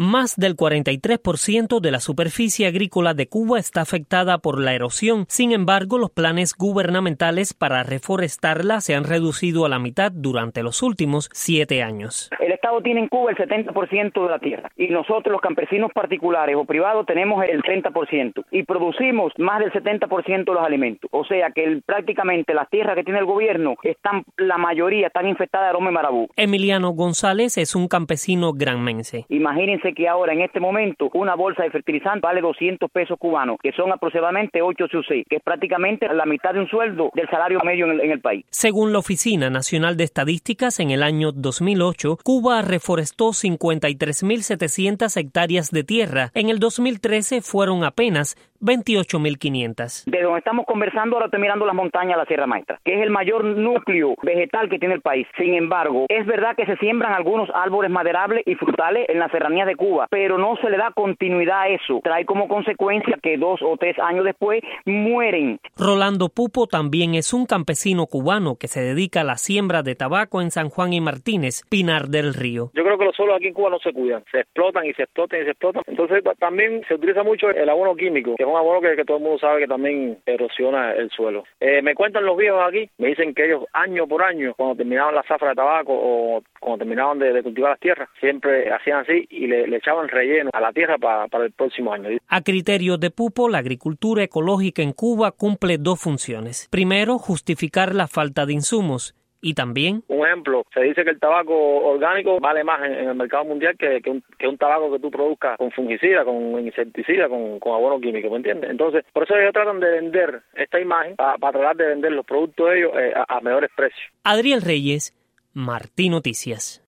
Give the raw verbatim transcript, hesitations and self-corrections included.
Más del cuarenta y tres por ciento de la superficie agrícola de Cuba está afectada por la erosión. Sin embargo, los planes gubernamentales para reforestarla se han reducido a la mitad durante los últimos siete años. El Estado tiene en Cuba el setenta por ciento de la tierra y nosotros los campesinos particulares o privados tenemos el treinta por ciento y producimos más del setenta por ciento de los alimentos. O sea que el, prácticamente las tierras que tiene el gobierno están, la mayoría están infectadas de aroma y marabú. Emiliano González es un campesino granmense. Imagínense que ahora en este momento una bolsa de fertilizante vale doscientos pesos cubanos, que son aproximadamente ocho C U C, que es prácticamente la mitad de un sueldo del salario medio en el, en el país. Según la Oficina Nacional de Estadísticas, en el año dos mil ocho, Cuba reforestó cincuenta y tres mil setecientas hectáreas de tierra. En el dos mil trece fueron apenas veintiocho mil quinientas. De donde estamos conversando, ahora estoy mirando las montañas de la Sierra Maestra, que es el mayor núcleo vegetal que tiene el país. Sin embargo, es verdad que se siembran algunos árboles maderables y frutales en la serranía de Cuba, pero no se le da continuidad a eso. Trae como consecuencia que dos o tres años después mueren. Rolando Pupo también es un campesino cubano que se dedica a la siembra de tabaco en San Juan y Martínez, Pinar del Río. Yo creo que los suelos aquí en Cuba no se cuidan, se explotan y se explotan y se explotan. Entonces también se utiliza mucho el abono químico, que es un abono que, que todo el mundo sabe que también erosiona el suelo. Eh, me cuentan los viejos aquí, me dicen que ellos año por año, cuando terminaban la zafra de tabaco o cuando terminaban de, de cultivar las tierras, siempre hacían así y le, le echaban relleno a la tierra para, para el próximo año. A criterio de Pupo, la agricultura ecológica en Cuba cumple dos funciones. Primero, justificar la falta de insumos. Y también... Un ejemplo, se dice que el tabaco orgánico vale más en, en el mercado mundial que, que, un, que un tabaco que tú produzcas con fungicida, con insecticida, con, con abono químico, ¿me entiendes? Entonces, por eso ellos tratan de vender esta imagen para, para tratar de vender los productos de ellos eh, a, a mejores precios. Adriel Reyes, Martí Noticias.